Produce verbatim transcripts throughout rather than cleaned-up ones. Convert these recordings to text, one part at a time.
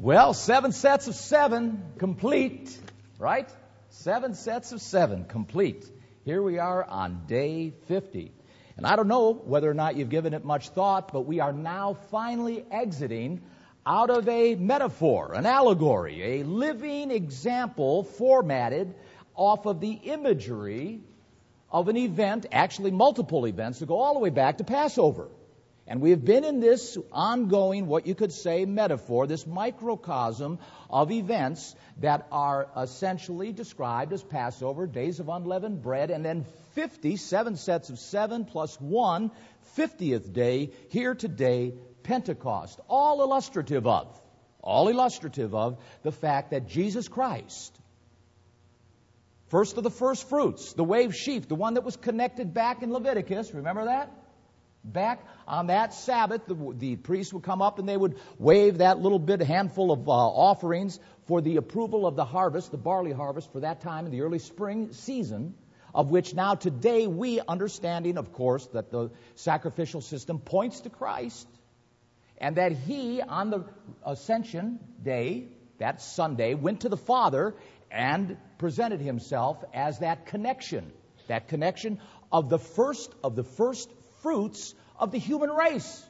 Well, seven sets of seven complete, right? Seven sets of seven complete. Here we are on day fifty. And I don't know whether or not you've given it much thought, but we are now finally exiting out of a metaphor, an allegory, a living example formatted off of the imagery of an event, actually multiple events, to go all the way back to Passover. And we have been in this ongoing, what you could say, metaphor, this microcosm of events that are essentially described as Passover, days of unleavened bread, and then fifty, seven sets of seven plus one, fiftieth day, here today, Pentecost. All illustrative of, all illustrative of the fact that Jesus Christ, first of the first fruits, the wave sheaf, the one that was connected back in Leviticus, remember that? Back on that Sabbath, the, the priests would come up and they would wave that little bit, handful of uh, offerings for the approval of the harvest, the barley harvest for that time in the early spring season, of which now today we, understanding, of course, that the sacrificial system points to Christ, and that He, on the Ascension Day, that Sunday, went to the Father and presented Himself as that connection, that connection of the first of the first fruits of the human race,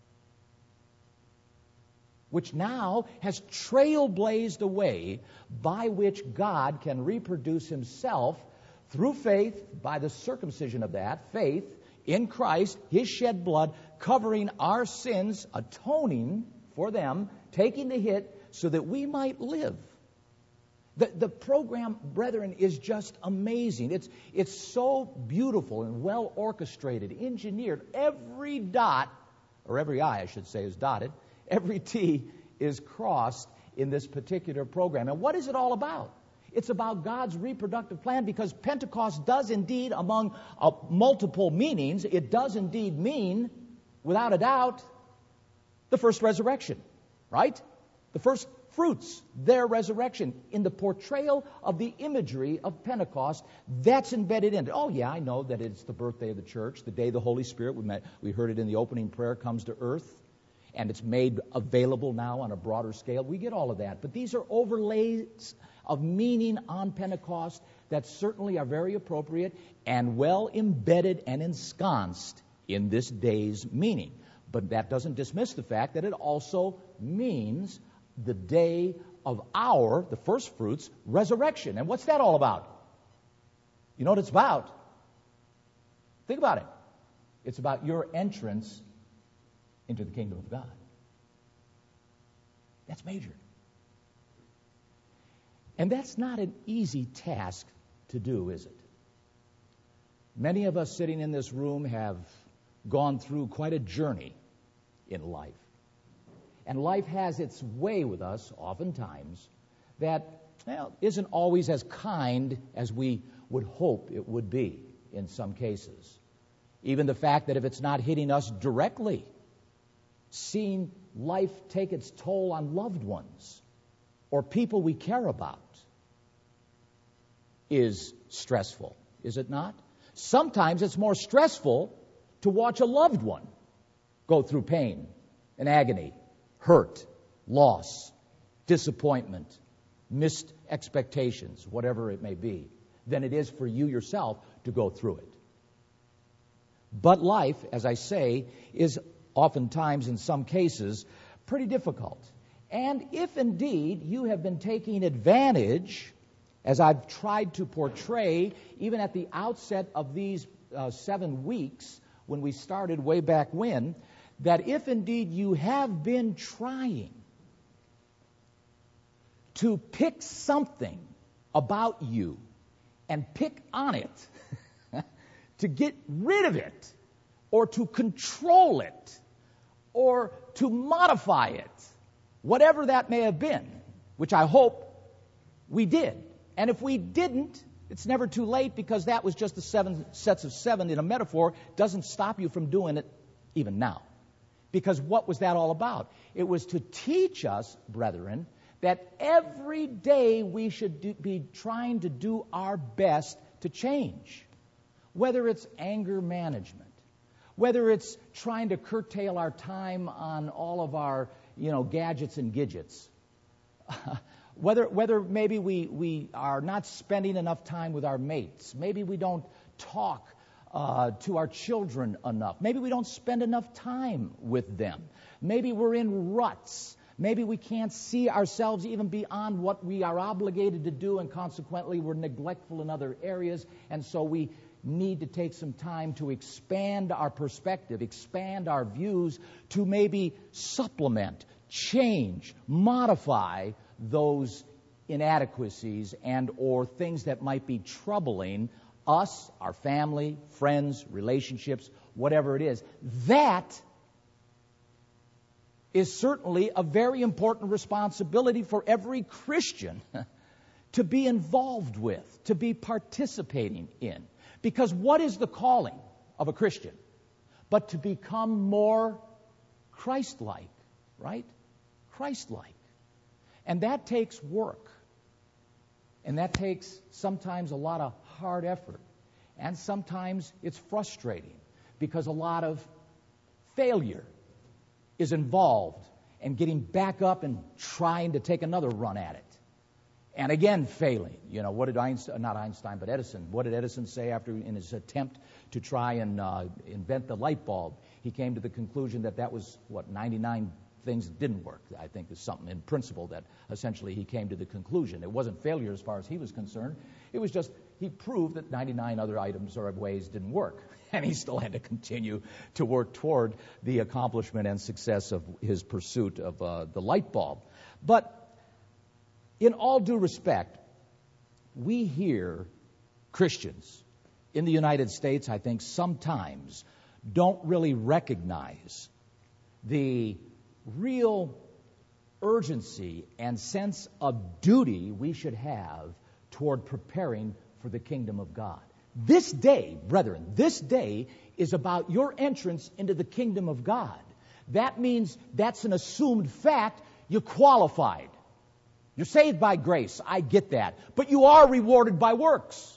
which now has trailblazed a way by which God can reproduce Himself through faith, by the circumcision of that faith in Christ, His shed blood, covering our sins, atoning for them, taking the hit so that we might live. The, the program, brethren, is just amazing. It's, it's so beautiful and well orchestrated, engineered. Every dot, or every I, I should say, is dotted. Every T is crossed in this particular program. And what is it all about? It's about God's reproductive plan, because Pentecost does indeed, among uh, multiple meanings, it does indeed mean, without a doubt, the first resurrection, right? The first fruits, their resurrection, in the portrayal of the imagery of Pentecost, that's embedded in it. Oh yeah, I know that it's the birthday of the church, the day the Holy Spirit, we met, we heard it in the opening prayer, comes to earth, and it's made available now on a broader scale. We get all of that. But these are overlays of meaning on Pentecost that certainly are very appropriate and well embedded and ensconced in this day's meaning. But that doesn't dismiss the fact that it also means the day of our, the first fruits, resurrection. And what's that all about? You know what it's about? Think about it. It's about your entrance into the kingdom of God. That's major. And that's not an easy task to do, is it? Many of us sitting in this room have gone through quite a journey in life. And life has its way with us, oftentimes, that well, isn't always as kind as we would hope it would be in some cases. Even the fact that if it's not hitting us directly, seeing life take its toll on loved ones or people we care about is stressful, is it not? Sometimes it's more stressful to watch a loved one go through pain and agony, hurt, loss, disappointment, missed expectations, whatever it may be, than it is for you yourself to go through it. But life, as I say, is oftentimes, in some cases, pretty difficult. And if indeed you have been taking advantage, as I've tried to portray, even at the outset of these uh, seven weeks, when we started way back when, that if indeed you have been trying to pick something about you and pick on it, to get rid of it, or to control it, or to modify it, whatever that may have been, which I hope we did. And if we didn't, it's never too late, because that was just the seven sets of seven in a metaphor. Doesn't stop you from doing it even now. Because what was that all about? It was to teach us, brethren, that every day we should do, be trying to do our best to change. Whether it's anger management, whether it's trying to curtail our time on all of our, you know, gadgets and gidgets, whether whether maybe we, we are not spending enough time with our mates. Maybe we don't talk uh, to our children enough. Maybe we don't spend enough time with them. Maybe we're in ruts. Maybe we can't see ourselves even beyond what we are obligated to do, and consequently we're neglectful in other areas, and so we need to take some time to expand our perspective, expand our views, to maybe supplement, change, modify those inadequacies and or things that might be troubling us, our family, friends, relationships, whatever it is. That is certainly a very important responsibility for every Christian to be involved with, to be participating in. Because what is the calling of a Christian? But to become more Christ-like, right? Christ-like. And that takes work. And that takes sometimes a lot of hard effort. And sometimes it's frustrating because a lot of failure is involved in getting back up and trying to take another run at it. And again, failing. You know, what did Einstein, not Einstein, but Edison, what did Edison say after in his attempt to try and uh, invent the light bulb? He came to the conclusion that that was, what, ninety-nine things that didn't work. I think is something in principle that essentially he came to the conclusion. It wasn't failure as far as he was concerned. It was just he proved that ninety-nine other items or ways didn't work. And he still had to continue to work toward the accomplishment and success of his pursuit of uh, the light bulb. But in all due respect, we hear Christians in the United States, I think, sometimes don't really recognize the real urgency and sense of duty we should have toward preparing for the kingdom of God. This day, brethren, this day is about your entrance into the kingdom of God. That means that's an assumed fact. You're qualified. You're saved by grace. I get that. But you are rewarded by works.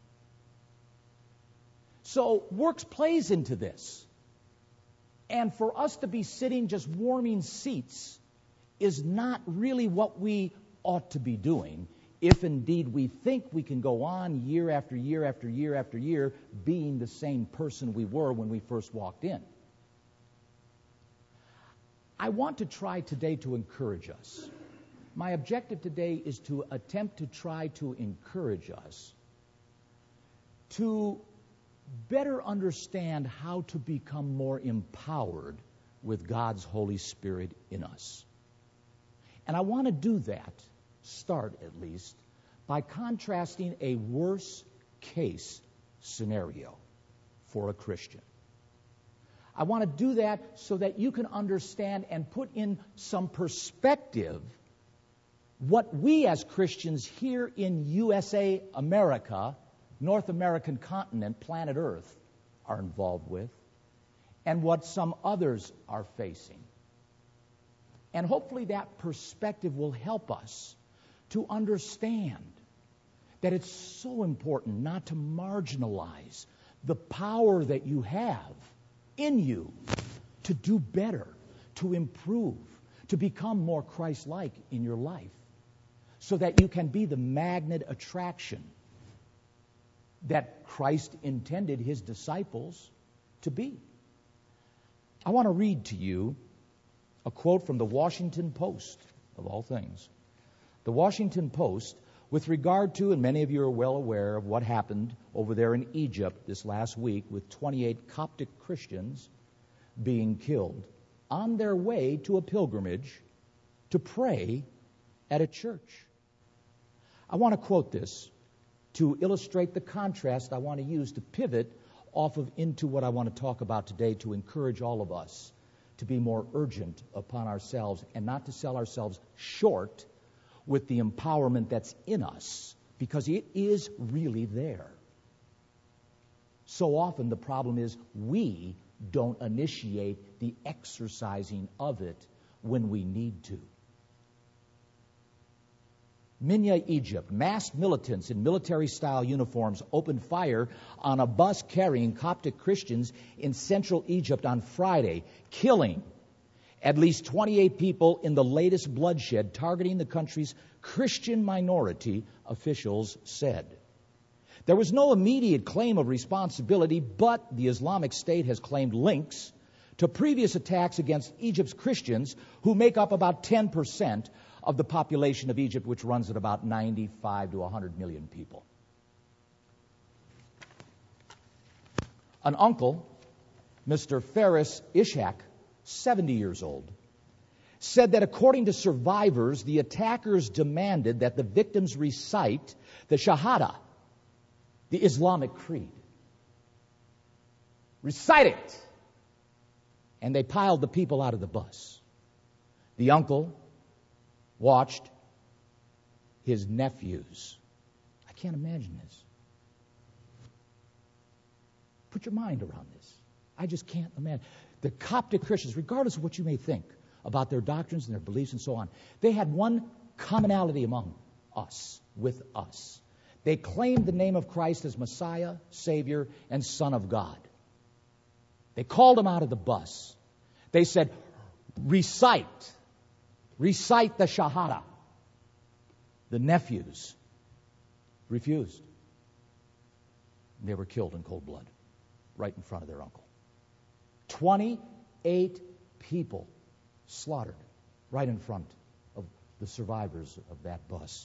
So works plays into this. And for us to be sitting just warming seats is not really what we ought to be doing, if indeed we think we can go on year after year after year after year being the same person we were when we first walked in. I want to try today to encourage us. My objective today is to attempt to try to encourage us to better understand how to become more empowered with God's Holy Spirit in us. And I want to do that, start at least, by contrasting a worst case scenario for a Christian. I want to do that so that you can understand and put in some perspective what we as Christians here in U S A, America, North American continent, planet Earth, are involved with, and what some others are facing. And hopefully that perspective will help us to understand that it's so important not to marginalize the power that you have in you to do better, to improve, to become more Christ-like in your life, so that you can be the magnet attraction that Christ intended his disciples to be. I want to read to you a quote from the Washington Post, of all things. The Washington Post, with regard to, and many of you are well aware of what happened over there in Egypt this last week with twenty-eight Coptic Christians being killed on their way to a pilgrimage to pray at a church. I want to quote this to illustrate the contrast I want to use to pivot off of into what I want to talk about today, to encourage all of us to be more urgent upon ourselves and not to sell ourselves short with the empowerment that's in us, because it is really there. So often the problem is we don't initiate the exercising of it when we need to. Minya, Egypt, masked militants in military-style uniforms opened fire on a bus carrying Coptic Christians in central Egypt on Friday, killing At least twenty-eight people in the latest bloodshed targeting the country's Christian minority, officials said. There was no immediate claim of responsibility, but the Islamic State has claimed links to previous attacks against Egypt's Christians, who make up about ten percent of the population of Egypt, which runs at about ninety-five to one hundred million people. An uncle, Mister Faris Ishak, seventy years old, said that according to survivors, the attackers demanded that the victims recite the Shahada, the Islamic creed. Recite it! And they piled the people out of the bus. The uncle watched his nephews. I can't imagine this. Put your mind around this. I just can't imagine. The Coptic Christians, regardless of what you may think about their doctrines and their beliefs and so on, they had one commonality among us, with us. They claimed the name of Christ as Messiah, Savior, and Son of God. They called him out of the bus. They said, recite, recite the Shahada. The nephews refused. They were killed in cold blood, right in front of their uncle. twenty-eight people slaughtered right in front of the survivors of that bus.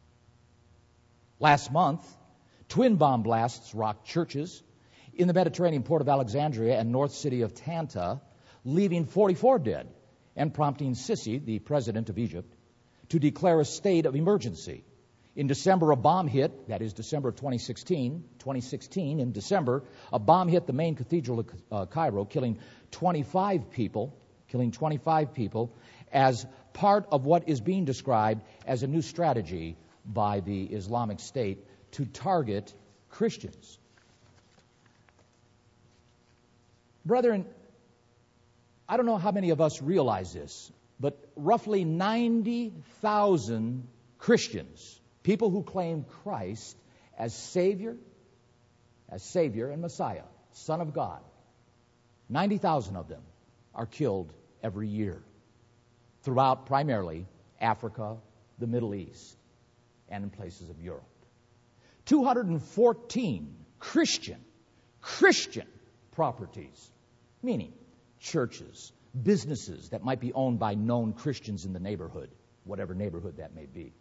Last month, twin bomb blasts rocked churches in the Mediterranean port of Alexandria and north city of Tanta, leaving forty-four dead and prompting Sisi, the president of Egypt, to declare a state of emergency. In December, a bomb hit, that is December of twenty sixteen, twenty sixteen, in December, a bomb hit the main cathedral of uh, Cairo, killing twenty-five people, killing twenty-five people, as part of what is being described as a new strategy by the Islamic State to target Christians. Brethren, I don't know how many of us realize this, but roughly ninety thousand Christians, people who claim Christ as Savior, as Savior and Messiah, Son of God, ninety thousand of them are killed every year throughout primarily Africa, the Middle East, and in places of Europe. two hundred fourteen Christian, Christian properties, meaning churches, businesses that might be owned by known Christians in the neighborhood, whatever neighborhood that may be.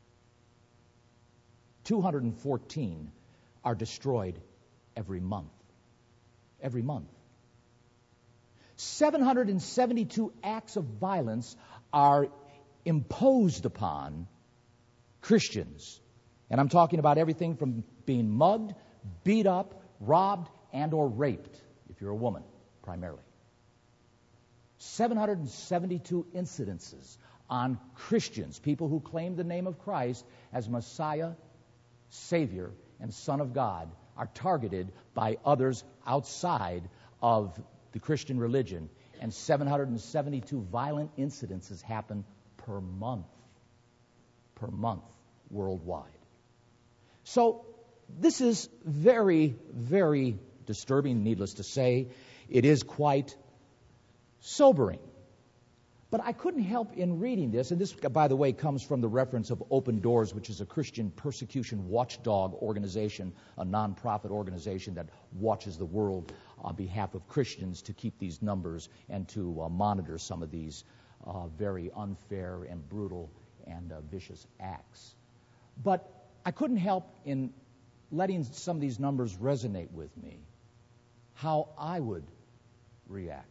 two hundred fourteen are destroyed every month. Every month. seven hundred seventy-two acts of violence are imposed upon Christians. And I'm talking about everything from being mugged, beat up, robbed, and or raped, if you're a woman, primarily. seven hundred seventy-two incidences on Christians, people who claim the name of Christ as Messiah, Savior, and Son of God, are targeted by others outside of the Christian religion. And seven hundred seventy-two violent incidences happen per month. Per month, worldwide. So, this is very, very disturbing, needless to say. It is quite sobering. But I couldn't help in reading this, and this, by the way, comes from the reference of Open Doors, which is a Christian persecution watchdog organization, a nonprofit organization that watches the world on behalf of Christians to keep these numbers and to uh, monitor some of these uh, very unfair and brutal and uh, vicious acts. But I couldn't help in letting some of these numbers resonate with me, how I would react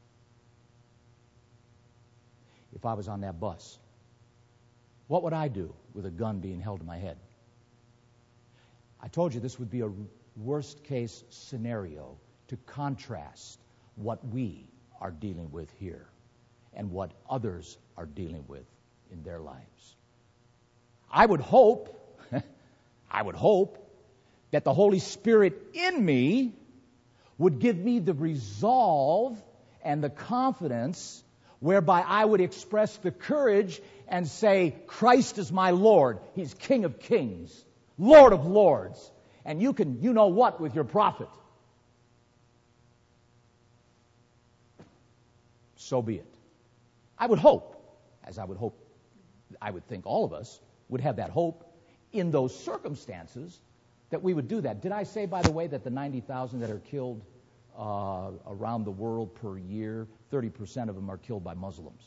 if I was on that bus. What would I do with a gun being held to my head? I told you this would be a worst-case scenario to contrast what we are dealing with here and what others are dealing with in their lives. I would hope, I would hope that the Holy Spirit in me would give me the resolve and the confidence whereby I would express the courage and say, Christ is my Lord. He's King of kings, Lord of lords. And you can, you know what, with your prophet. So be it. I would hope, as I would hope, I would think all of us would have that hope in those circumstances that we would do that. Did I say, by the way, that the ninety thousand that are killed uh, around the world per year, thirty percent of them are killed by Muslims?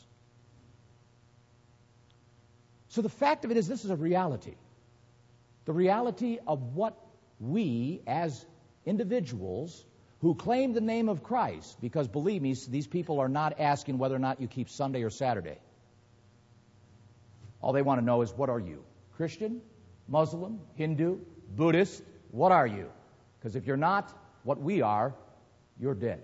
So the fact of it is, this is a reality. The reality of what we, as individuals who claim the name of Christ, because believe me, these people are not asking whether or not you keep Sunday or Saturday. All they want to know is, what are you? Christian? Muslim? Hindu? Buddhist? What are you? Because if you're not what we are, you're dead.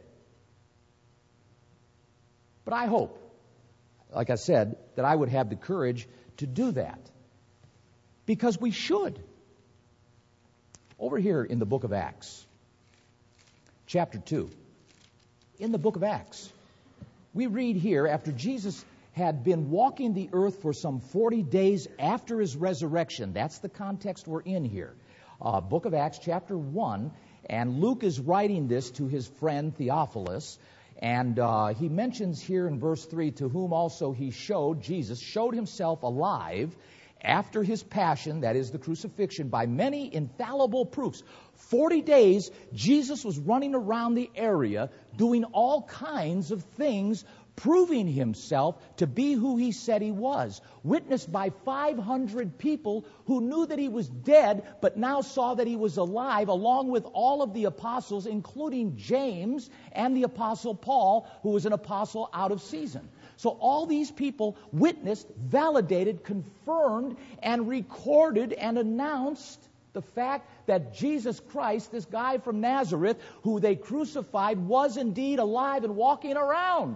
But I hope, like I said, that I would have the courage to do that. Because we should. Over here in the book of Acts, chapter two, in the book of Acts, we read here, after Jesus had been walking the earth for some forty days after his resurrection. That's the context we're in here. Uh, book of Acts, chapter one, and Luke is writing this to his friend Theophilus, and uh, he mentions here in verse three, to whom also he showed, Jesus showed himself alive after his passion, that is the crucifixion, by many infallible proofs. Forty days, Jesus was running around the area doing all kinds of things, proving himself to be who he said he was, witnessed by five hundred people who knew that he was dead, but now saw that he was alive, along with all of the apostles, including James and the apostle Paul, who was an apostle out of season. So all these people witnessed, validated, confirmed, and recorded and announced the fact that Jesus Christ, this guy from Nazareth, who they crucified, was indeed alive and walking around.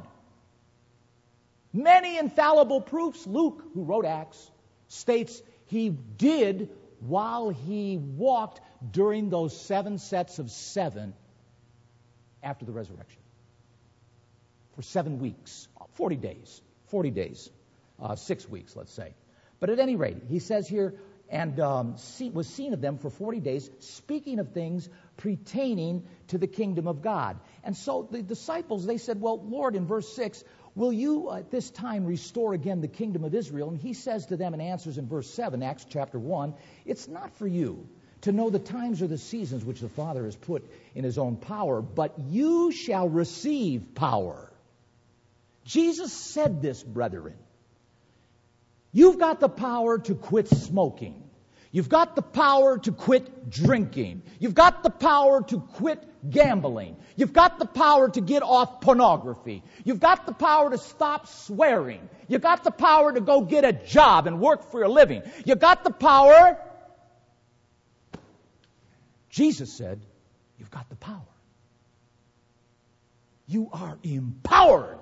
Many infallible proofs. Luke, who wrote Acts, states he did while he walked during those seven sets of seven after the resurrection. For seven weeks, forty days, forty days, uh, six weeks, let's say. But at any rate, he says here, and um, see, was seen of them for forty days, speaking of things pertaining to the kingdom of God. And so the disciples, they said, well, Lord, in verse six, will you at this time restore again the kingdom of Israel? And he says to them and answers in verse seven, Acts chapter one, it's not for you to know the times or the seasons which the Father has put in his own power, but you shall receive power. Jesus said this, brethren. You've got the power to quit smoking. You've got the power to quit drinking. You've got the power to quit gambling. You've got the power to get off pornography. You've got the power to stop swearing. You've got the power to go get a job and work for a living. You've got the power. Jesus said, you've got the power. You are empowered.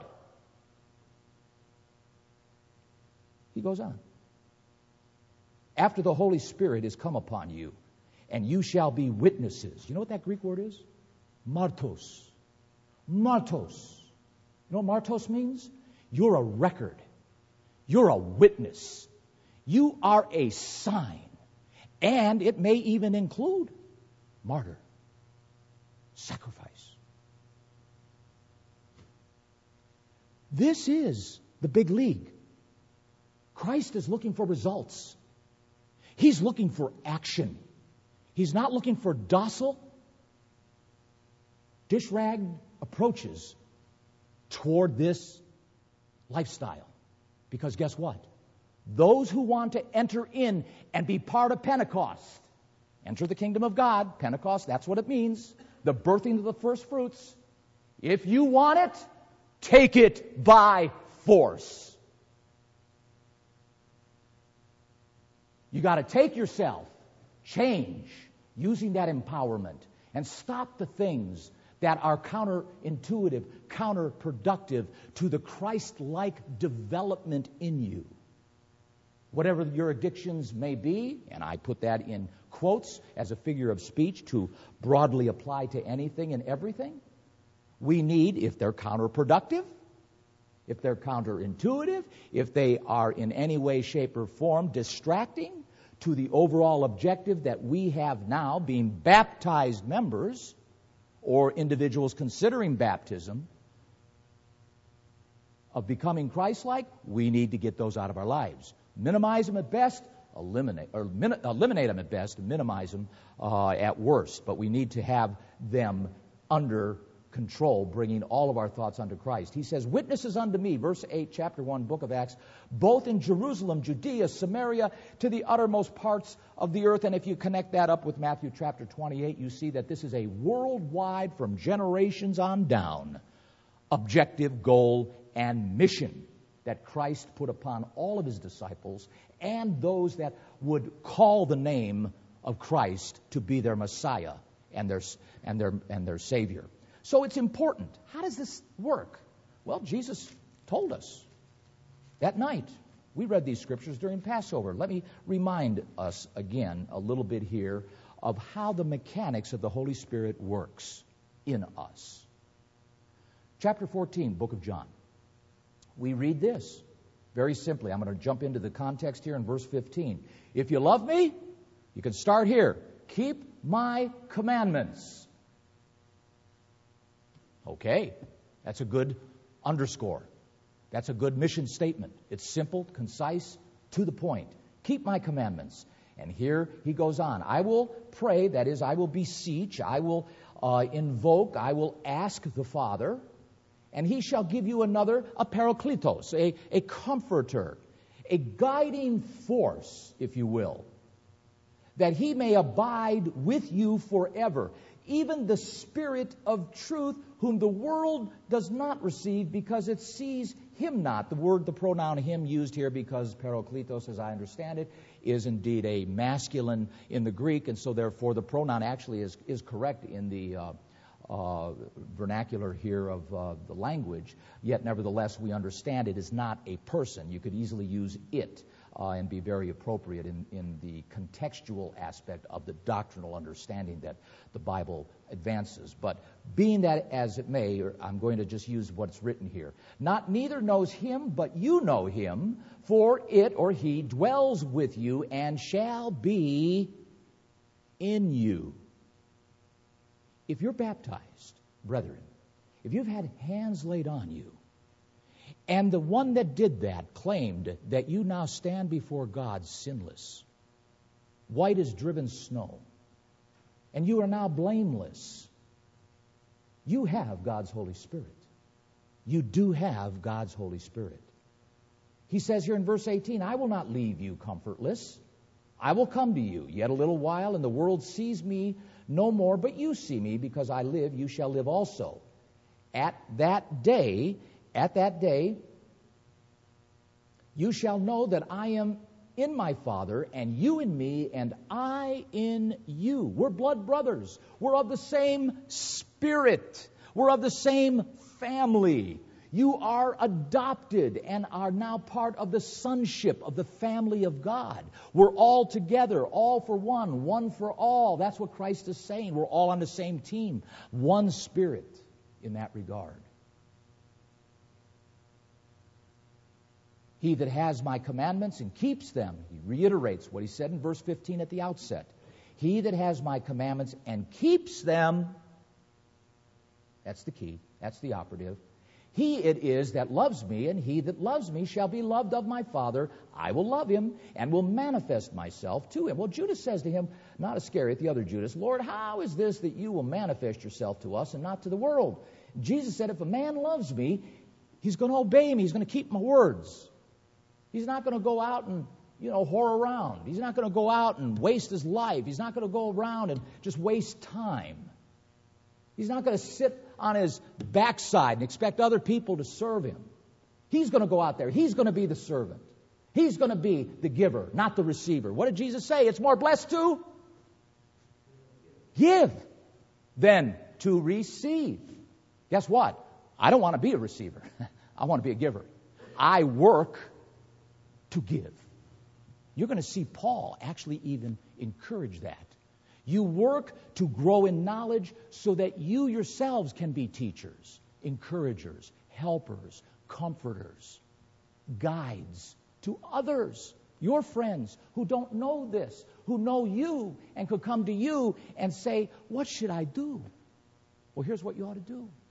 He goes on. After the Holy Spirit is come upon you, and you shall be witnesses. You know what that Greek word is? Martos. Martos. You know what martos means? You're a record. You're a witness. You are a sign. And it may even include martyr. Sacrifice. This is the big league. Christ is looking for results. He's looking for action. He's not looking for docile, dish-rag approaches toward this lifestyle. Because guess what? Those who want to enter in and be part of Pentecost, enter the kingdom of God, Pentecost, that's what it means, the birthing of the first fruits. If you want it, take it by force. You got to take yourself, change, using that empowerment, and stop the things that are counterintuitive, counterproductive to the Christ-like development in you. Whatever your addictions may be, and I put that in quotes as a figure of speech to broadly apply to anything and everything, we need, if they're counterproductive, if they're counterintuitive, if they are in any way, shape, or form distracting to the overall objective that we have now, being baptized members or individuals considering baptism, of becoming Christ-like, we need to get those out of our lives. Minimize them at best, eliminate or min, eliminate them at best, and minimize them uh, at worst. But we need to have them under control, bringing all of our thoughts unto Christ. He says, witnesses unto me, verse eight, chapter one, book of Acts, both in Jerusalem, Judea, Samaria, to the uttermost parts of the earth. And if you connect that up with Matthew chapter twenty-eight, you see that this is a worldwide, from generations on down, objective, goal, and mission that Christ put upon all of his disciples and those that would call the name of Christ to be their Messiah and their and their and their Savior. So it's important. How does this work? Well, Jesus told us that night. We read these scriptures during Passover. Let me remind us again a little bit here of how the mechanics of the Holy Spirit works in us. Chapter fourteen, book of John. We read this very simply. I'm going to jump into the context here in verse fifteen. If you love me, you can start here. Keep my commandments. Okay, that's a good underscore. That's a good mission statement. It's simple, concise, to the point. Keep my commandments. And here he goes on. I will pray, that is, I will beseech, I will uh, invoke, I will ask the Father, and he shall give you another, a parakletos, a, a comforter, a guiding force, if you will, that he may abide with you forever. Even the Spirit of truth, whom the world does not receive because it sees him not. The word, the pronoun him used here because parakletos, as I understand it, is indeed a masculine in the Greek, and so therefore the pronoun actually is, is correct in the uh, uh, vernacular here of uh, the language. Yet nevertheless we understand it is not a person. You could easily use it. Uh, and be very appropriate in, in the contextual aspect of the doctrinal understanding that the Bible advances. But being that as it may, or I'm going to just use what's written here. Not neither knows him, but you know him, for it or he dwells with you and shall be in you. If you're baptized, brethren, if you've had hands laid on you, and the one that did that claimed that you now stand before God sinless, white as driven snow, and you are now blameless, you have God's Holy Spirit. You do have God's Holy Spirit. He says here in verse eighteen, I will not leave you comfortless. I will come to you yet a little while, and the world sees me no more, but you see me, because I live, you shall live also. At that day, At that day, you shall know that I am in my Father, and you in me, and I in you. We're blood brothers. We're of the same Spirit. We're of the same family. You are adopted and are now part of the sonship of the family of God. We're all together, all for one, one for all. That's what Christ is saying. We're all on the same team. One Spirit in that regard. He that has my commandments and keeps them, he reiterates what he said in verse fifteen at the outset. He that has my commandments and keeps them, that's the key, that's the operative. He it is that loves me, and he that loves me shall be loved of my Father. I will love him and will manifest myself to him. Well, Judas says to him, not Iscariot, the other Judas, Lord, how is this that you will manifest yourself to us and not to the world? Jesus said, if a man loves me, he's going to obey me. He's going to keep my words. He's not going to go out and, you know, whore around. He's not going to go out and waste his life. He's not going to go around and just waste time. He's not going to sit on his backside and expect other people to serve him. He's going to go out there. He's going to be the servant. He's going to be the giver, not the receiver. What did Jesus say? It's more blessed to give than to receive. Guess what? I don't want to be a receiver. I want to be a giver. I work to give. You're going to see Paul actually even encourage that. You work to grow in knowledge so that you yourselves can be teachers, encouragers, helpers, comforters, guides to others, your friends who don't know this, who know you and could come to you and say, what should I do? Well, here's what you ought to do.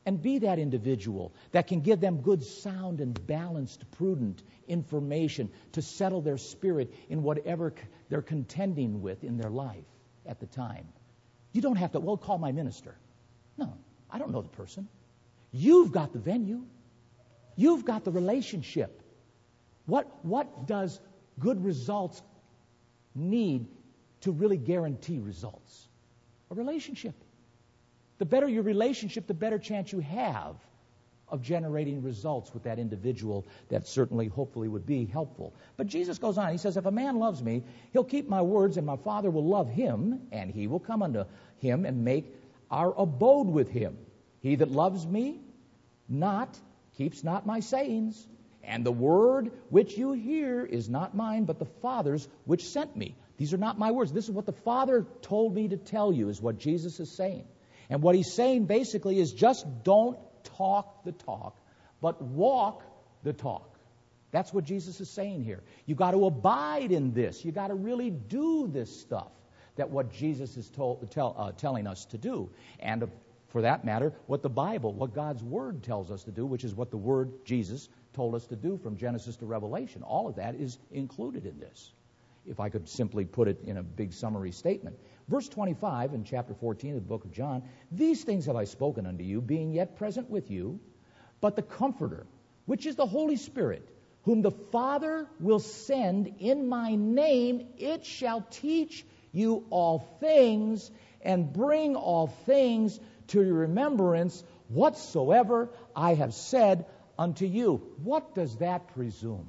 and be that individual that can give them good, sound, and balanced, prudent information to settle their spirit in whatever they're contending with in their life at the time. You don't have to, well, call my minister. No, I don't know the person. You've got the venue. You've got the relationship. What, what does good results need to really guarantee results? A relationship. The better your relationship, the better chance you have of generating results with that individual that certainly, hopefully, would be helpful. But Jesus goes on. He says, if a man loves me, he'll keep my words, and my Father will love him, and he will come unto him and make our abode with him. He that loves me not keeps not my sayings, and the word which you hear is not mine, but the Father's which sent me. These are not my words. This is what the Father told me to tell you, is what Jesus is saying. And what he's saying basically is just don't talk the talk, but walk the talk. That's what Jesus is saying here. You've got to abide in this. You've got to really do this stuff that what Jesus is told, tell, uh, telling us to do. And uh, for that matter, what the Bible, what God's Word tells us to do, which is what the Word, Jesus, told us to do from Genesis to Revelation. All of that is included in this, if I could simply put it in a big summary statement. Verse twenty-five in chapter fourteen of the book of John, these things have I spoken unto you, being yet present with you, but the Comforter, which is the Holy Spirit, whom the Father will send in my name, it shall teach you all things and bring all things to your remembrance whatsoever I have said unto you. What does that presume?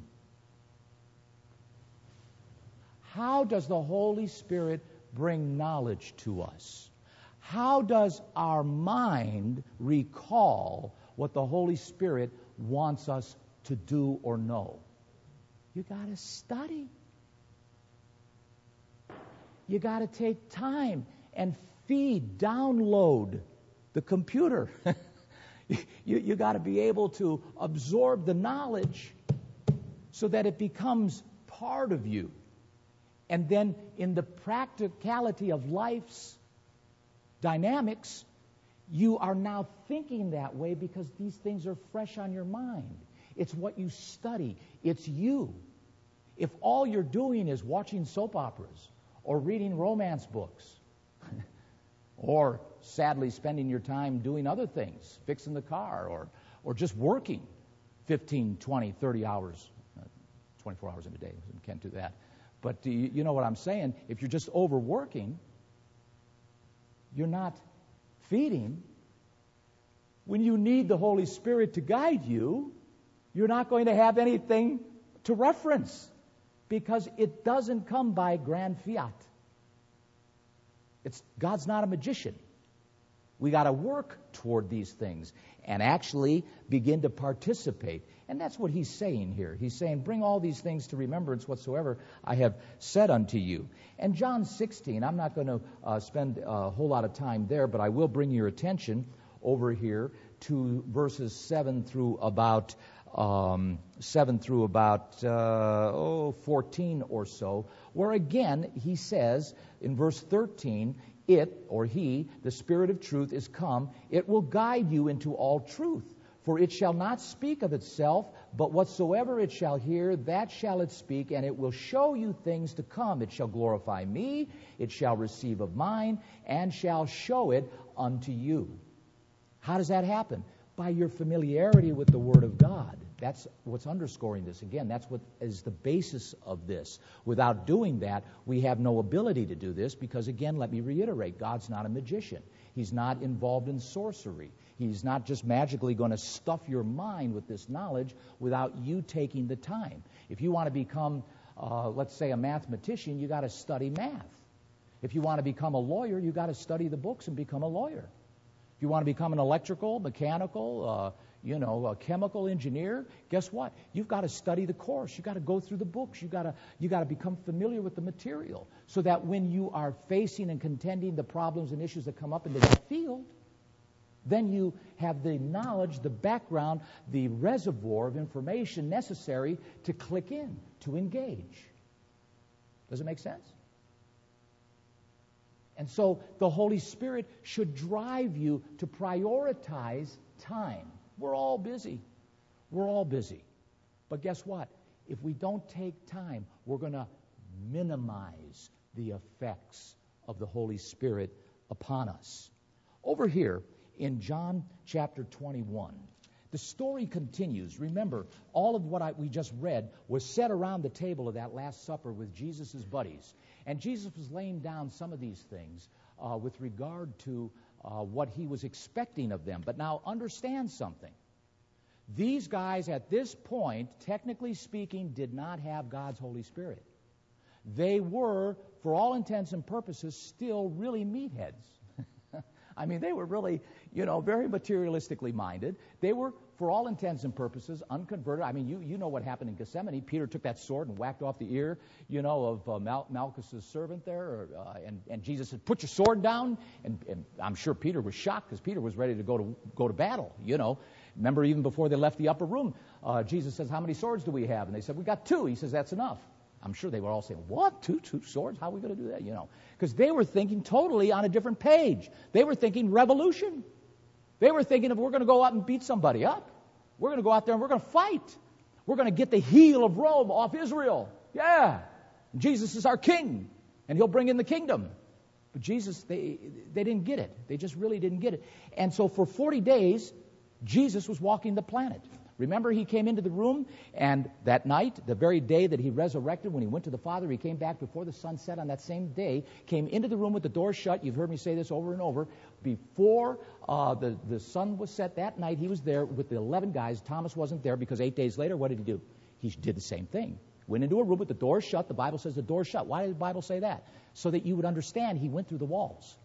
How does the Holy Spirit bring knowledge to us? How does our mind recall what the Holy Spirit wants us to do or know? You got to study. You got to take time and feed, download the computer. you you got to be able to absorb the knowledge so that it becomes part of you. And then in the practicality of life's dynamics, you are now thinking that way because these things are fresh on your mind. It's what you study. It's you. If all you're doing is watching soap operas or reading romance books or sadly spending your time doing other things, fixing the car or, or just working fifteen, twenty, thirty hours, uh, twenty-four hours in a day, you can't do that. But you, you know what I'm saying? If you're just overworking, you're not feeding. When you need the Holy Spirit to guide you, you're not going to have anything to reference because it doesn't come by grand fiat. It's God's not a magician. We got to work toward these things and actually begin to participate. And that's what he's saying here. He's saying, bring all these things to remembrance whatsoever I have said unto you. And John sixteen, I'm not going to uh, spend a whole lot of time there, but I will bring your attention over here to verses seven through about um, seven through about uh, oh fourteen or so, where again he says in verse thirteen, it or he, the Spirit of truth, is come. It will guide you into all truth. For it shall not speak of itself, but whatsoever it shall hear, that shall it speak, and it will show you things to come. It shall glorify me, it shall receive of mine, and shall show it unto you. How does that happen? By your familiarity with the Word of God. That's what's underscoring this. Again, that's what is the basis of this. Without doing that, we have no ability to do this because, again, let me reiterate, God's not a magician. He's not involved in sorcery. He's not just magically going to stuff your mind with this knowledge without you taking the time. If you want to become, uh, let's say, a mathematician, you got to study math. If you want to become a lawyer, you got to study the books and become a lawyer. If you want to become an electrical, mechanical, uh, you know, a chemical engineer, guess what? You've got to study the course. You've got to go through the books. You've got to, you got to become familiar with the material so that when you are facing and contending the problems and issues that come up in that field, then you have the knowledge, the background, the reservoir of information necessary to click in, to engage. Does it make sense? And so the Holy Spirit should drive you to prioritize time. We're all busy. We're all busy. But guess what? If we don't take time, we're going to minimize the effects of the Holy Spirit upon us. Over here in John chapter twenty-one, the story continues. Remember, all of what I, we just read was said around the table of that Last Supper with Jesus' buddies. And Jesus was laying down some of these things uh, with regard to uh, what he was expecting of them. But now understand something. These guys at this point, technically speaking, did not have God's Holy Spirit. They were, for all intents and purposes, still really meatheads. I mean, they were really, you know, very materialistically minded. They were, for all intents and purposes, unconverted. I mean, you you know what happened in Gethsemane. Peter took that sword and whacked off the ear, you know, of uh, Mal- Malchus's servant there. Or, uh, and, and Jesus said, put your sword down. And, and I'm sure Peter was shocked because Peter was ready to go to go to battle, you know. Remember, even before they left the upper room, uh, Jesus says, how many swords do we have? And they said, we got two. He says, that's enough. I'm sure they were all saying, what? Two, two swords? How are we going to do that? You know, because they were thinking totally on a different page. They were thinking revolution. They were thinking of, we're going to go out and beat somebody up. We're going to go out there and we're going to fight. We're going to get the heel of Rome off Israel. Yeah. Jesus is our king, and he'll bring in the kingdom. But Jesus, they they didn't get it. They just really didn't get it. And so for forty days, Jesus was walking the planet. Remember, he came into the room, and that night, the very day that he resurrected, when he went to the Father, he came back before the sun set on that same day, came into the room with the door shut. You've heard me say this over and over. Before uh, the, the sun was set that night, he was there with the eleven guys. Thomas wasn't there because eight days later, what did he do? He did the same thing. Went into a room with the door shut. The Bible says the door shut. Why did the Bible say that? So that you would understand he went through the walls.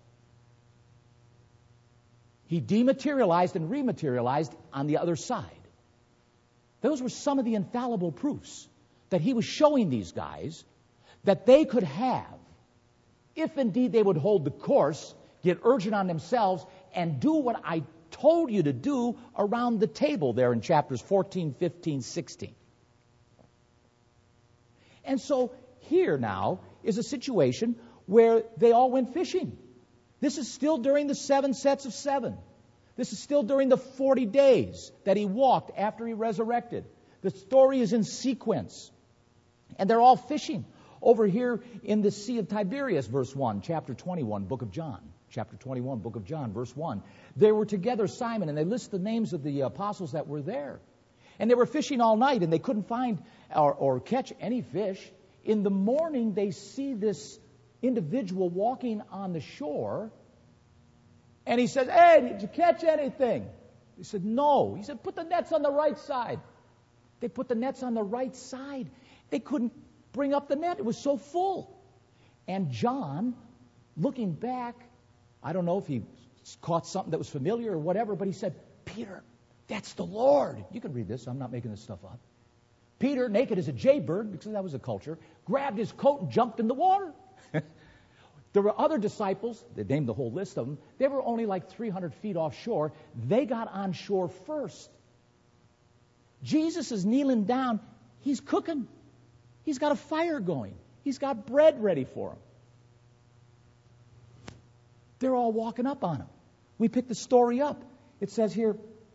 He dematerialized and rematerialized on the other side. Those were some of the infallible proofs that he was showing these guys that they could have, if indeed they would hold the course, get urgent on themselves, and do what I told you to do around the table there in chapters fourteen, fifteen, sixteen. And so here now is a situation where they all went fishing. This is still during the seven sets of seven. This is still during the forty days that he walked after he resurrected. The story is in sequence. And they're all fishing. Over here in the Sea of Tiberias, verse one, chapter twenty-one, book of John. Chapter twenty-one, book of John, verse one. They were together, Simon, and they list the names of the apostles that were there. And they were fishing all night, and they couldn't find or, or catch any fish. In the morning, they see this individual walking on the shore. And he says, hey, did you catch anything? He said, no. He said, put the nets on the right side. They put the nets on the right side. They couldn't bring up the net. It was so full. And John, looking back, I don't know if he caught something that was familiar or whatever, but he said, Peter, that's the Lord. You can read this. I'm not making this stuff up. Peter, naked as a jaybird, because that was a culture, grabbed his coat and jumped in the water. There were other disciples, they named the whole list of them, they were only like three hundred feet offshore. They got on shore first. Jesus is kneeling down. He's cooking. He's got a fire going. He's got bread ready for him. They're all walking up on him. We pick the story up. It says here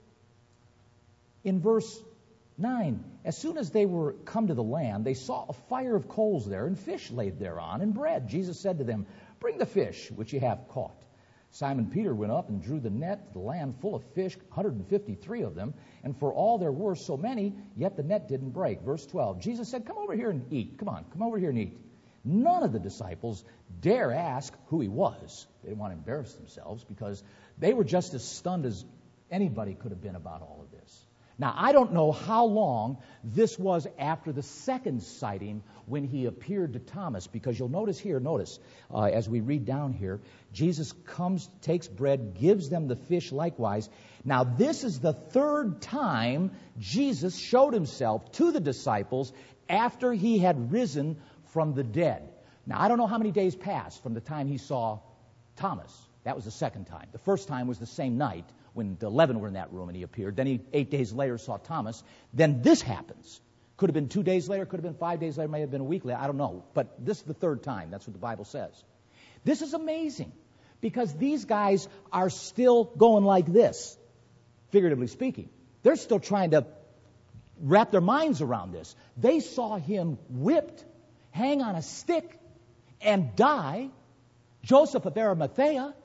in verse nine, as soon as they were come to the land, they saw a fire of coals there and fish laid thereon and bread. Jesus said to them, bring the fish which you have caught. Simon Peter went up and drew the net to the land full of fish, one hundred fifty-three of them, and for all there were so many, yet the net didn't break. Verse twelve, Jesus said, come over here and eat. Come on, come over here and eat. None of the disciples dare ask who he was. They didn't want to embarrass themselves because they were just as stunned as anybody could have been about all of this. Now, I don't know how long this was after the second sighting when he appeared to Thomas, because you'll notice here, notice, uh, as we read down here, Jesus comes, takes bread, gives them the fish likewise. Now, this is the third time Jesus showed himself to the disciples after he had risen from the dead. Now, I don't know how many days passed from the time he saw Thomas. That was the second time. The first time was the same night when the eleven were in that room and he appeared. Then he, eight days later, saw Thomas. Then this happens. Could have been two days later, could have been five days later, may have been a week later. I don't know. But this is the third time. That's what the Bible says. This is amazing because these guys are still going like this. figuratively speaking. They're still trying to wrap their minds around this. They saw him whipped, hang on a stick, and die. Joseph of Arimathea,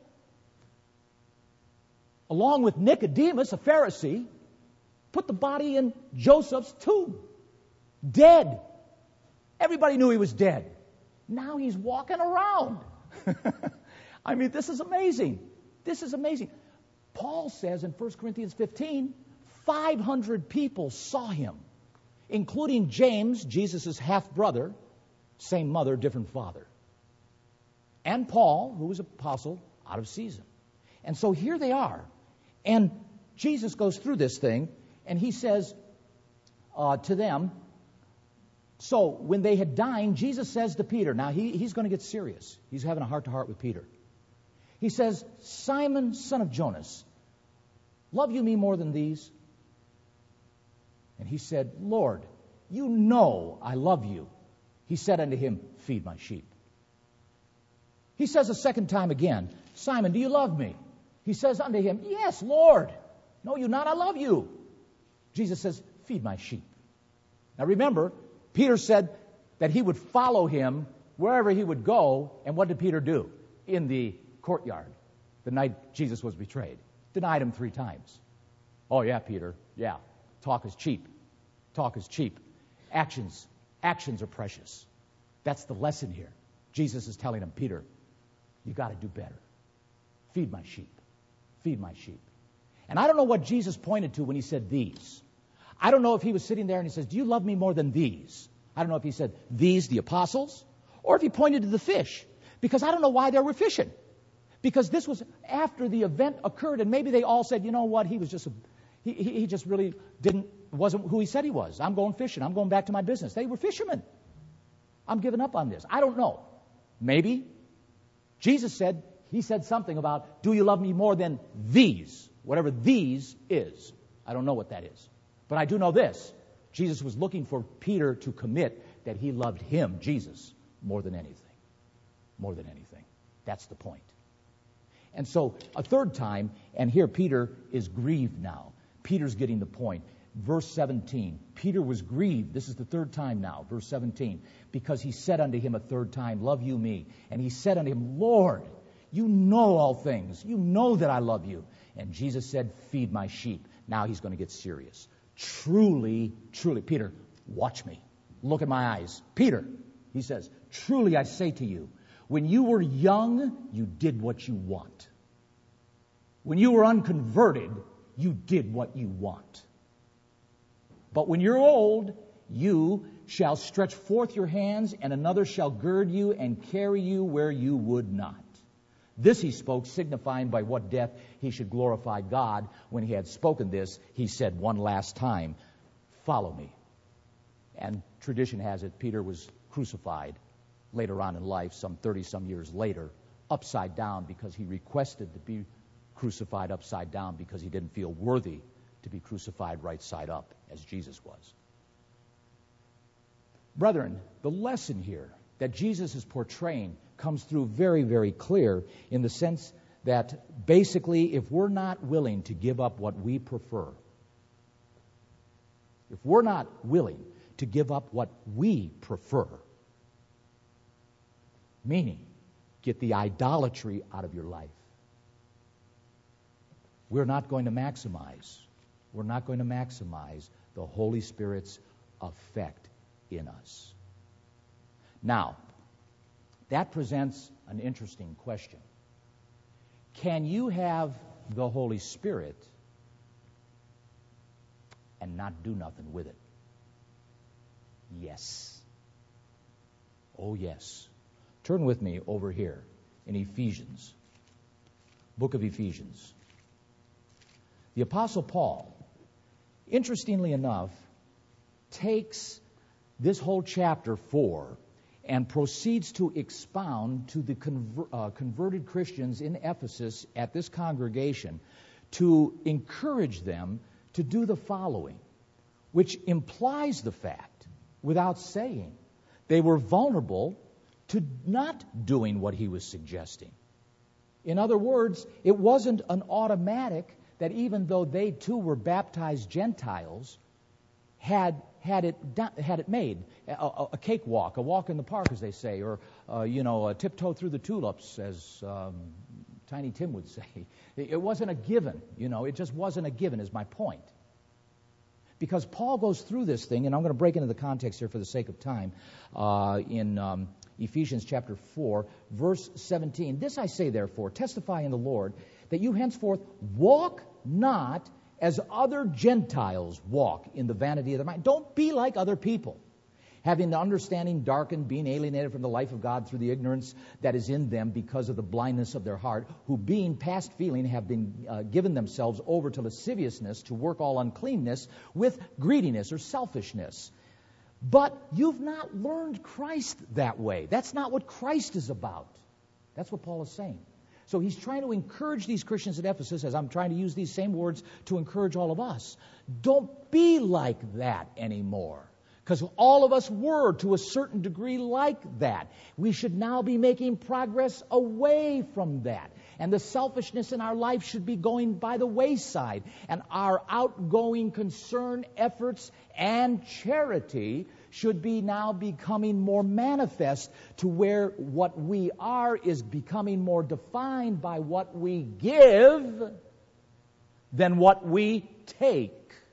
along with Nicodemus, a Pharisee, put the body in Joseph's tomb. Dead. Everybody knew he was dead. Now he's walking around. I mean, this is amazing. This is amazing. Paul says in First Corinthians fifteen, five hundred people saw him, including James, Jesus' half-brother, same mother, different father, and Paul, who was apostle, out of season. And so here they are. And Jesus goes through this thing, and he says uh, to them, so when they had dined, Jesus says to Peter, now he, he's going to get serious. He's having a heart-to-heart with Peter. He says, Simon, son of Jonas, love you me more than these? And he said, Lord, you know I love you. He said unto him, feed my sheep. He says a second time again, Simon, do you love me? He says unto him, yes, Lord. Know you not, I love you. Jesus says, feed my sheep. Now remember, Peter said that he would follow him wherever he would go. And what did Peter do in the courtyard the night Jesus was betrayed? Denied him three times. Oh, yeah, Peter. Yeah. Talk is cheap. Talk is cheap. Actions. Actions are precious. That's the lesson here. Jesus is telling him, Peter, you got to do better. Feed my sheep. Feed my sheep. And I don't know what Jesus pointed to when he said these. I don't know if he was sitting there and he says, do you love me more than these? I don't know if he said these, the apostles, or if he pointed to the fish. Because I don't know why they were fishing. Because this was after the event occurred, and maybe they all said, you know what, he was just a, he, he just really didn't, wasn't who he said he was. I'm going fishing. I'm going back to my business. They were fishermen. I'm giving up on this. I don't know. Maybe. Jesus said, he said something about, do you love me more than these? Whatever these is. I don't know what that is. But I do know this. Jesus was looking for Peter to commit that he loved him, Jesus, more than anything. More than anything. That's the point. And so a third time, and here Peter is grieved now. Peter's getting the point. Verse seventeen, Peter was grieved. This is the third time now, verse seventeen, because he said unto him a third time, love you me. And he said unto him, Lord, you know all things. You know that I love you. And Jesus said, feed my sheep. Now he's going to get serious. Truly, truly, Peter, watch me. Look at my eyes. Peter, he says, truly I say to you, when you were young, you did what you want. When you were unconverted, you did what you want. But when you're old, you shall stretch forth your hands, and another shall gird you and carry you where you would not. This he spoke, signifying by what death he should glorify God. When he had spoken this, he said one last time, follow me. And tradition has it, Peter was crucified later on in life, some thirty-some years later, upside down, because he requested to be crucified upside down because he didn't feel worthy to be crucified right side up as Jesus was. Brethren, the lesson here that Jesus is portraying comes through very, very clear in the sense that basically if we're not willing to give up what we prefer, if we're not willing to give up what we prefer, meaning get the idolatry out of your life, we're not going to maximize, we're not going to maximize the Holy Spirit's effect in us. Now, that presents an interesting question. Can you have the Holy Spirit and not do nothing with it? Yes. Oh, yes. Turn with me over here in Ephesians, book of Ephesians. The Apostle Paul, interestingly enough, takes this whole chapter four and proceeds to expound to the conver- uh, converted Christians in Ephesus at this congregation to encourage them to do the following, which implies the fact, without saying, they were vulnerable to not doing what he was suggesting. In other words, it wasn't an automatic that even though they too were baptized Gentiles, had had it done, had it made a, a, a cakewalk, a walk in the park, as they say, or uh, you know, a tiptoe through the tulips, as um, Tiny Tim would say. It wasn't a given, you know. It just wasn't a given. Is my point. Because Paul goes through this thing, and I'm going to break into the context here for the sake of time, uh, in um, Ephesians chapter four, verse seventeen. This I say, therefore, testify in the Lord, that you henceforth walk not as other Gentiles walk in the vanity of their mind. Don't be like other people, having the understanding darkened, being alienated from the life of God through the ignorance that is in them because of the blindness of their heart, who being past feeling have been uh, given themselves over to lasciviousness, to work all uncleanness with greediness or selfishness. But you've not learned Christ that way. That's not what Christ is about. That's what Paul is saying. So he's trying to encourage these Christians at Ephesus, as I'm trying to use these same words to encourage all of us. Don't be like that anymore. Because all of us were, to a certain degree, like that. We should now be making progress away from that. And the selfishness in our life should be going by the wayside. And our outgoing concern, efforts, and charity should be now becoming more manifest, to where what we are is becoming more defined by what we give than what we take.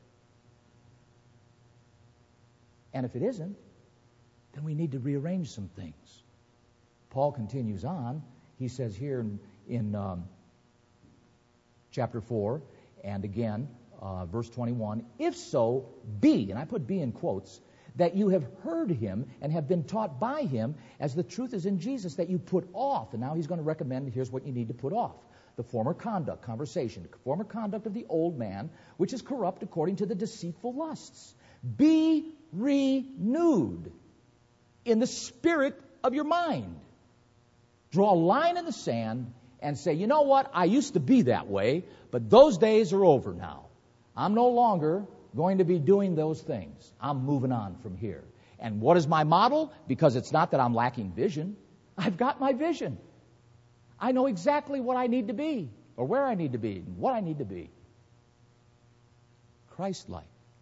And if it isn't, then we need to rearrange some things. Paul continues on. He says here in, in um, chapter four, and again, uh, verse twenty-one, if so, be, and I put be in quotes, that you have heard him and have been taught by him, as the truth is in Jesus, that you put off. And now he's going to recommend, here's what you need to put off. The former conduct, conversation, former conduct of the old man, which is corrupt according to the deceitful lusts. Be renewed in the spirit of your mind. Draw a line in the sand and say, you know what, I used to be that way, but those days are over now. I'm no longer going to be doing those things. I'm moving on from here. And what is my model? Because it's not that I'm lacking vision. I've got my vision. I know exactly what I need to be, or where I need to be, and what I need to be. Christ-like.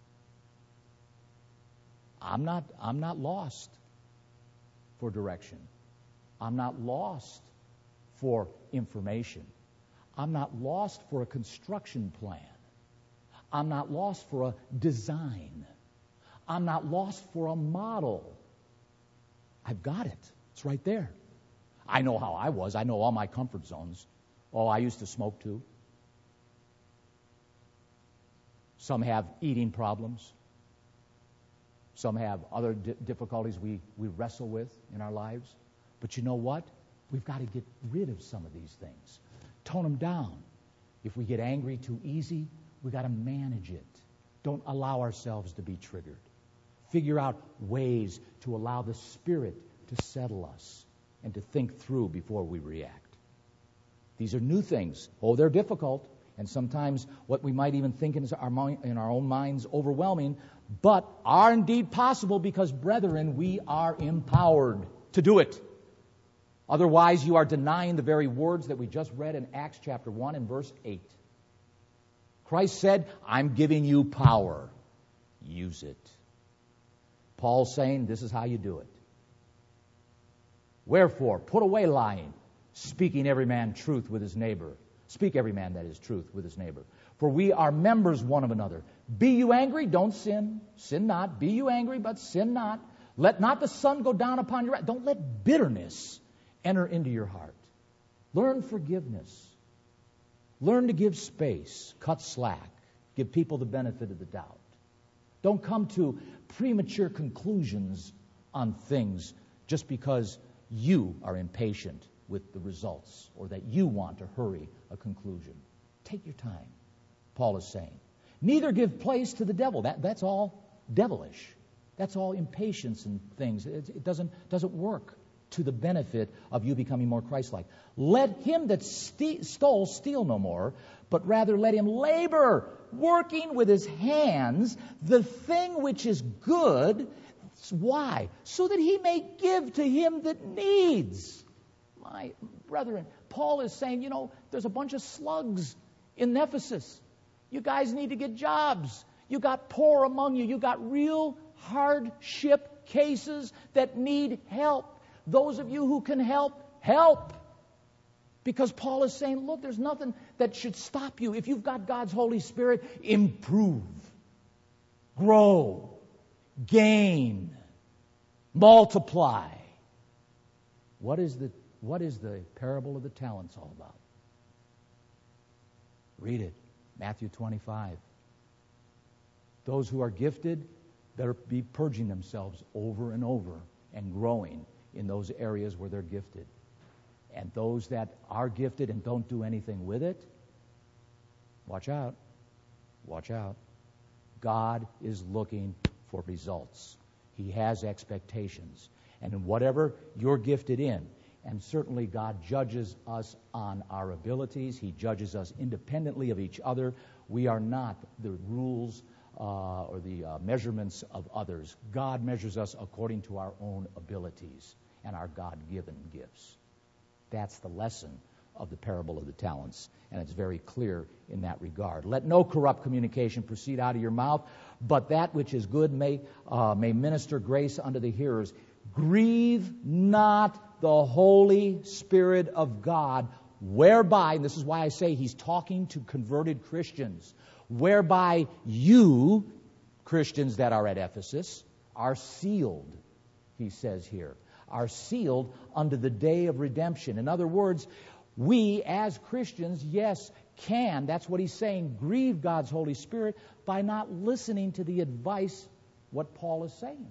I'm not, I'm not lost for direction. I'm not lost for information. I'm not lost for a construction plan. I'm not lost for a design. I'm not lost for a model. I've got it. It's right there. I know how I was. I know all my comfort zones. Oh, I used to smoke too. Some have eating problems. Some have other di- difficulties we, we wrestle with in our lives. But you know what? We've got to get rid of some of these things. Tone them down. If we get angry too easy, we've got to manage it. Don't allow ourselves to be triggered. Figure out ways to allow the Spirit to settle us and to think through before we react. These are new things. Oh, they're difficult. And sometimes what we might even think in our, mind, in our own minds overwhelming, but are indeed possible because, brethren, we are empowered to do it. Otherwise, you are denying the very words that we just read in Acts chapter one and verse eight. Christ said, I'm giving you power. Use it. Paul's saying, this is how you do it. Wherefore, put away lying, speaking every man truth with his neighbor. Speak every man that is truth with his neighbor. For we are members one of another. Be you angry, don't sin. Sin not. Be you angry, but sin not. Let not the sun go down upon your wrath. Don't let bitterness enter into your heart. Learn forgiveness. Learn to give space. Cut slack. Give people the benefit of the doubt. Don't come to premature conclusions on things just because you are impatient with the results or that you want to hurry a conclusion. Take your time, Paul is saying. Neither give place to the devil. That, that's all devilish. That's all impatience and things. It, it doesn't, doesn't work to the benefit of you becoming more Christ-like. Let him that ste- stole steal no more, but rather let him labor, working with his hands the thing which is good. Why? So that he may give to him that needs. My brethren, Paul is saying, you know, there's a bunch of slugs in Ephesus. You guys need to get jobs. You got poor among you. You got real hardship cases that need help. Those of you who can help, help. Because Paul is saying, look, there's nothing that should stop you. If you've got God's Holy Spirit, improve, grow, gain, multiply. What is the what is the parable of the talents all about? Read it. Matthew twenty-five. Those who are gifted better be purging themselves over and over and growing in those areas where they're gifted. And those that are gifted and don't do anything with it, watch out. Watch out. God is looking for results. He has expectations. And in whatever you're gifted in, and certainly God judges us on our abilities. He judges us independently of each other. We are not the rules uh, or the uh, measurements of others. God measures us according to our own abilities and our God-given gifts. That's the lesson of the parable of the talents, and it's very clear in that regard. Let no corrupt communication proceed out of your mouth, but that which is good may uh, may minister grace unto the hearers. Grieve not the Holy Spirit of God, whereby, and this is why I say he's talking to converted Christians, whereby you, Christians that are at Ephesus, are sealed, he says here, are sealed unto the day of redemption. In other words, we as Christians, yes, can, that's what he's saying, grieve God's Holy Spirit by not listening to the advice, what Paul is saying.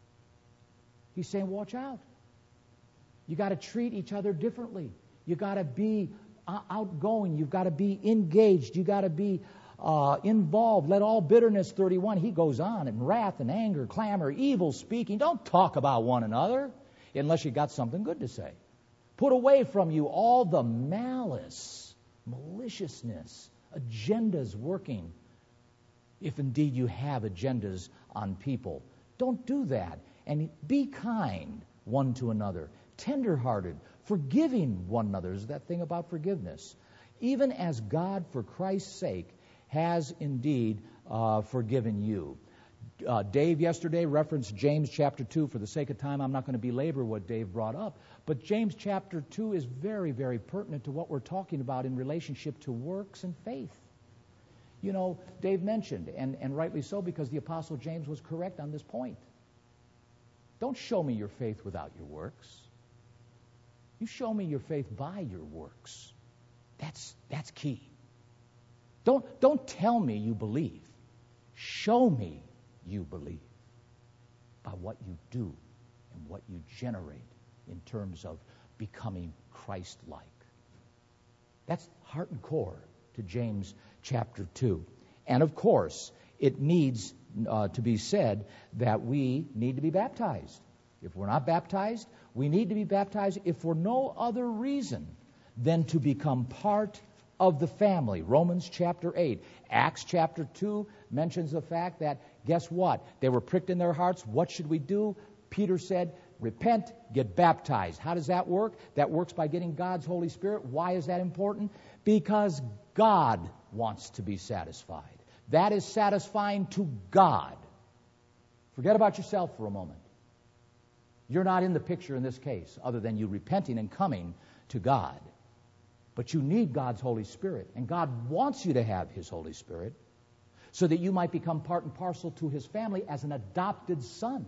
He's saying, watch out. You got to treat each other differently. You got to be uh, outgoing. You've got to be engaged. You got to be uh, involved. Let all bitterness, thirty-one, he goes on, and wrath and anger, clamor, evil speaking. Don't talk about one another unless you got something good to say. Put away from you all the malice, maliciousness, agendas working, if indeed you have agendas on people. Don't do that. And be kind one to another, tender-hearted, forgiving one another. There's that thing about forgiveness. Even as God, for Christ's sake, has indeed uh, forgiven you. Uh, Dave yesterday referenced James chapter two. For the sake of time, I'm not going to belabor what Dave brought up. But James chapter two is very, very pertinent to what we're talking about in relationship to works and faith. You know, Dave mentioned, and, and rightly so, because the Apostle James was correct on this point. Don't show me your faith without your works. You show me your faith by your works. That's that's key. Don't don't tell me you believe. Show me you believe by what you do and what you generate in terms of becoming Christ-like. That's heart and core to James chapter two. And of course, it needs uh, to be said that we need to be baptized. If we're not baptized, we need to be baptized if for no other reason than to become part of the family. Romans chapter eight. Acts chapter two mentions the fact that, guess what? They were pricked in their hearts. What should we do? Peter said, repent, get baptized. How does that work? That works by getting God's Holy Spirit. Why is that important? Because God wants to be satisfied. That is satisfying to God. Forget about yourself for a moment. You're not in the picture in this case, other than you repenting and coming to God. But you need God's Holy Spirit, and God wants you to have His Holy Spirit so that you might become part and parcel to His family as an adopted son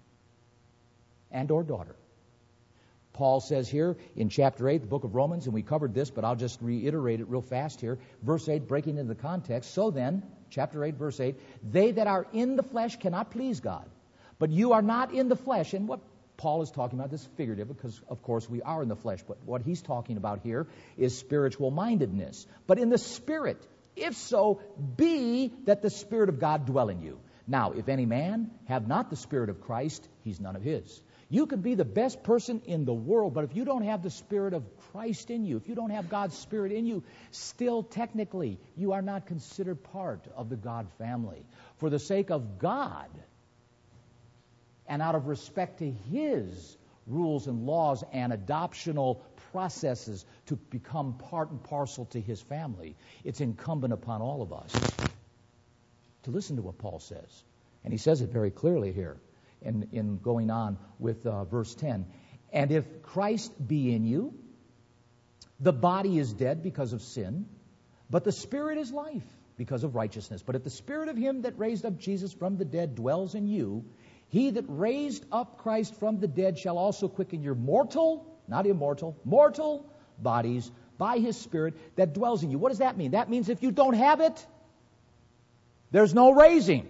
and or daughter. Paul says here in chapter eight, the book of Romans, and we covered this, but I'll just reiterate it real fast here. Verse eight, breaking into the context. So then, chapter eight, verse eight, they that are in the flesh cannot please God. But you are not in the flesh. And what Paul is talking about, this is figurative because, of course, we are in the flesh. But what he's talking about here is spiritual mindedness. But in the Spirit, if so, be that the Spirit of God dwell in you. Now, if any man have not the Spirit of Christ, he's none of his. You could be the best person in the world, but if you don't have the Spirit of Christ in you, if you don't have God's Spirit in you, still technically you are not considered part of the God family. For the sake of God and out of respect to His rules and laws and adoptional processes to become part and parcel to his family. It's incumbent upon all of us to listen to what Paul says. And he says it very clearly here in, in going on with uh, verse ten. And if Christ be in you, the body is dead because of sin, but the Spirit is life because of righteousness. But if the Spirit of him that raised up Jesus from the dead dwells in you, he that raised up Christ from the dead shall also quicken your mortal, not immortal, mortal bodies by his Spirit that dwells in you. What does that mean? That means if you don't have it, there's no raising.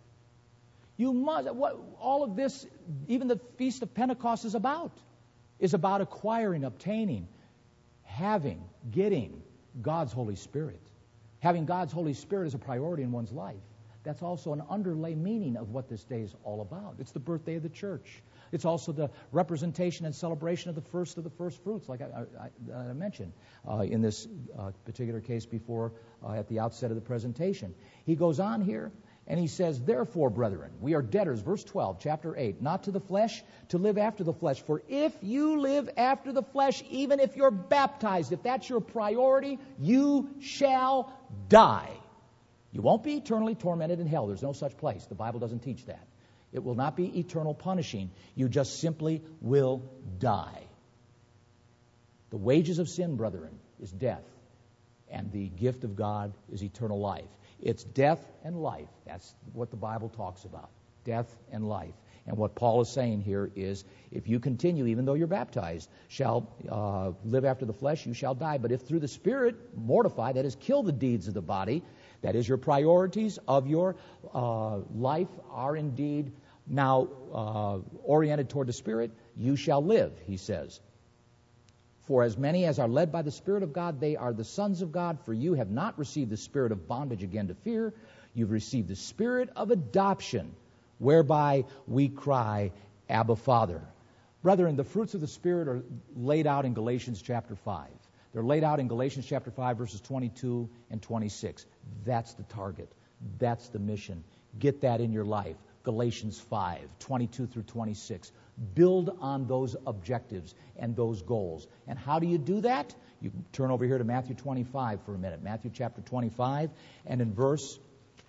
You must, what all of this, even the Feast of Pentecost is about, is about acquiring, obtaining, having, getting God's Holy Spirit. Having God's Holy Spirit is a priority in one's life. That's also an underlay meaning of what this day is all about. It's the birthday of the church. It's also the representation and celebration of the first of the first fruits, like I, I, I mentioned uh, in this uh, particular case before uh, at the outset of the presentation. He goes on here and he says, therefore, brethren, we are debtors, verse twelve, chapter eight, not to the flesh, to live after the flesh. For if you live after the flesh, even if you're baptized, if that's your priority, you shall die. You won't be eternally tormented in hell. There's no such place. The Bible doesn't teach that. It will not be eternal punishing. You just simply will die. The wages of sin, brethren, is death. And the gift of God is eternal life. It's death and life. That's what the Bible talks about. Death and life. And what Paul is saying here is, if you continue, even though you're baptized, shall uh, live after the flesh, you shall die. But if through the Spirit mortify, that is, kill the deeds of the body, that is, your priorities of your uh, life are indeed now uh, oriented toward the Spirit, you shall live, he says. For as many as are led by the Spirit of God, they are the sons of God. For you have not received the spirit of bondage again to fear. You've received the spirit of adoption, whereby we cry, Abba, Father. Brethren, the fruits of the Spirit are laid out in Galatians chapter five. They're laid out in Galatians chapter five, verses twenty-two and twenty-six. That's the target. That's the mission. Get that in your life. Galatians five, twenty-two through twenty-six. Build on those objectives and those goals. And how do you do that? You can turn over here to Matthew twenty-five for a minute. Matthew chapter twenty-five, and in verse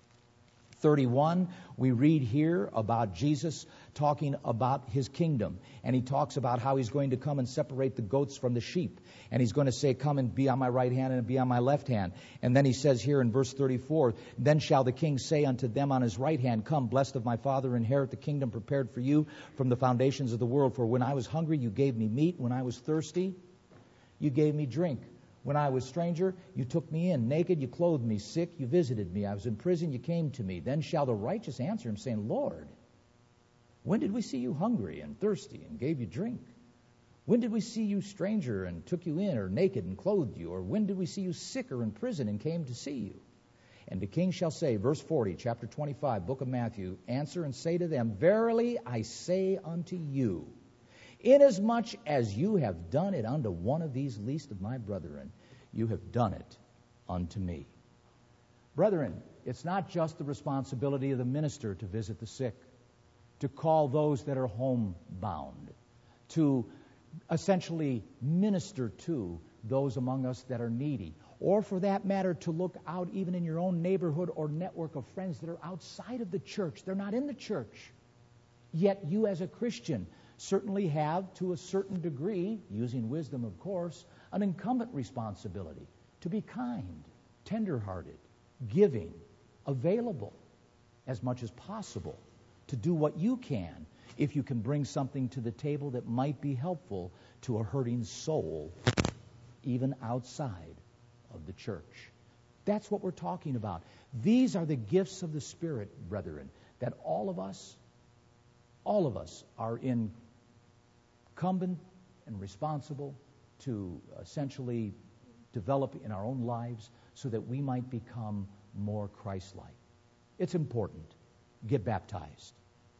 thirty-one, we read here about Jesus talking about his kingdom. And he talks about how he's going to come and separate the goats from the sheep. And he's going to say, come and be on my right hand and be on my left hand. And then he says here in verse thirty-four, then shall the king say unto them on his right hand, come, blessed of my Father, inherit the kingdom prepared for you from the foundations of the world. For when I was hungry, you gave me meat. When I was thirsty, you gave me drink. When I was stranger, you took me in. Naked, you clothed me. Sick, you visited me. I was in prison, you came to me. Then shall the righteous answer him, saying, Lord, when did we see you hungry and thirsty and gave you drink? When did we see you stranger and took you in, or naked and clothed you? Or when did we see you sick or in prison and came to see you? And the king shall say, verse forty, chapter twenty-five, book of Matthew, answer and say to them, verily I say unto you, inasmuch as you have done it unto one of these least of my brethren, you have done it unto me. Brethren, it's not just the responsibility of the minister to visit the sick, to call those that are homebound, to essentially minister to those among us that are needy, or for that matter, to look out even in your own neighborhood or network of friends that are outside of the church. They're not in the church. Yet you as a Christian certainly have, to a certain degree, using wisdom of course, an incumbent responsibility to be kind, tender-hearted, giving, available as much as possible, to do what you can if you can bring something to the table that might be helpful to a hurting soul, even outside of the church. That's what we're talking about. These are the gifts of the Spirit, brethren, that all of us, all of us are incumbent and responsible to essentially develop in our own lives so that we might become more Christ-like. It's important. Get baptized.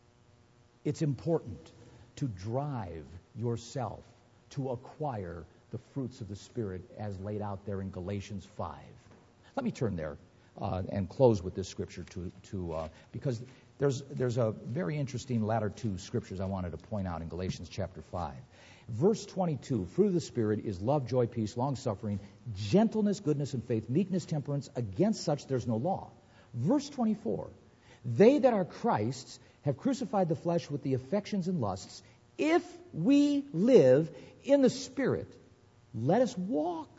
It's important to drive yourself to acquire the fruits of the Spirit as laid out there in Galatians five. Let me turn there uh, and close with this scripture to, to uh, because there's, there's a very interesting latter two scriptures I wanted to point out in Galatians chapter five. Verse twenty-two, fruit of the Spirit is love, joy, peace, long-suffering, gentleness, goodness, and faith, meekness, temperance. Against such there's no law. Verse twenty-four, they that are Christ's have crucified the flesh with the affections and lusts. If we live in the Spirit, let us walk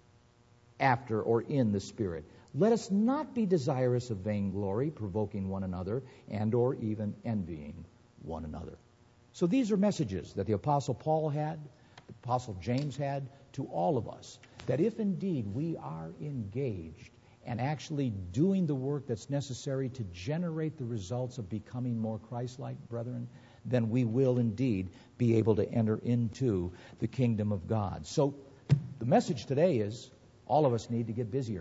after or in the Spirit. Let us not be desirous of vainglory, provoking one another, and or even envying one another. So these are messages that the Apostle Paul had, the Apostle James had, to all of us, that if indeed we are engaged and actually doing the work that's necessary to generate the results of becoming more Christ-like, brethren, then we will indeed be able to enter into the kingdom of God. So the message today is all of us need to get busier.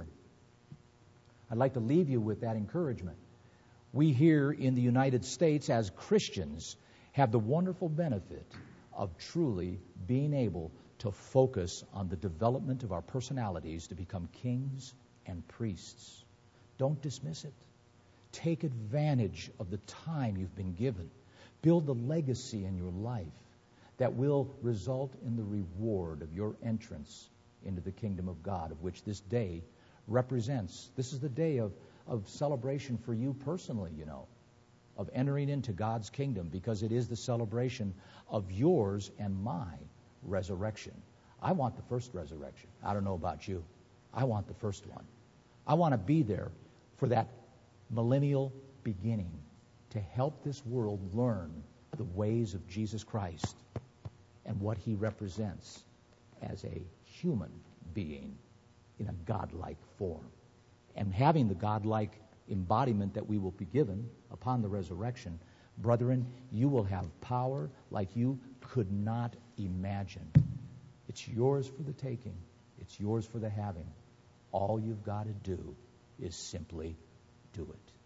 I'd like to leave you with that encouragement. We here in the United States as Christians have the wonderful benefit of truly being able to focus on the development of our personalities to become kings and priests. Don't dismiss it. Take advantage of the time you've been given. Build the legacy in your life that will result in the reward of your entrance into the kingdom of God, of which this day represents. This is the day of, of celebration for you personally, you know, of entering into God's kingdom, because it is the celebration of yours and my resurrection. I want the first resurrection. I don't know about you. I want the first one. I want to be there for that millennial beginning to help this world learn the ways of Jesus Christ and what he represents as a human being in a godlike form. And having the godlike embodiment that we will be given upon the resurrection, brethren, you will have power like you could not imagine. It's yours for the taking. It's yours for the having. All you've got to do is simply do it.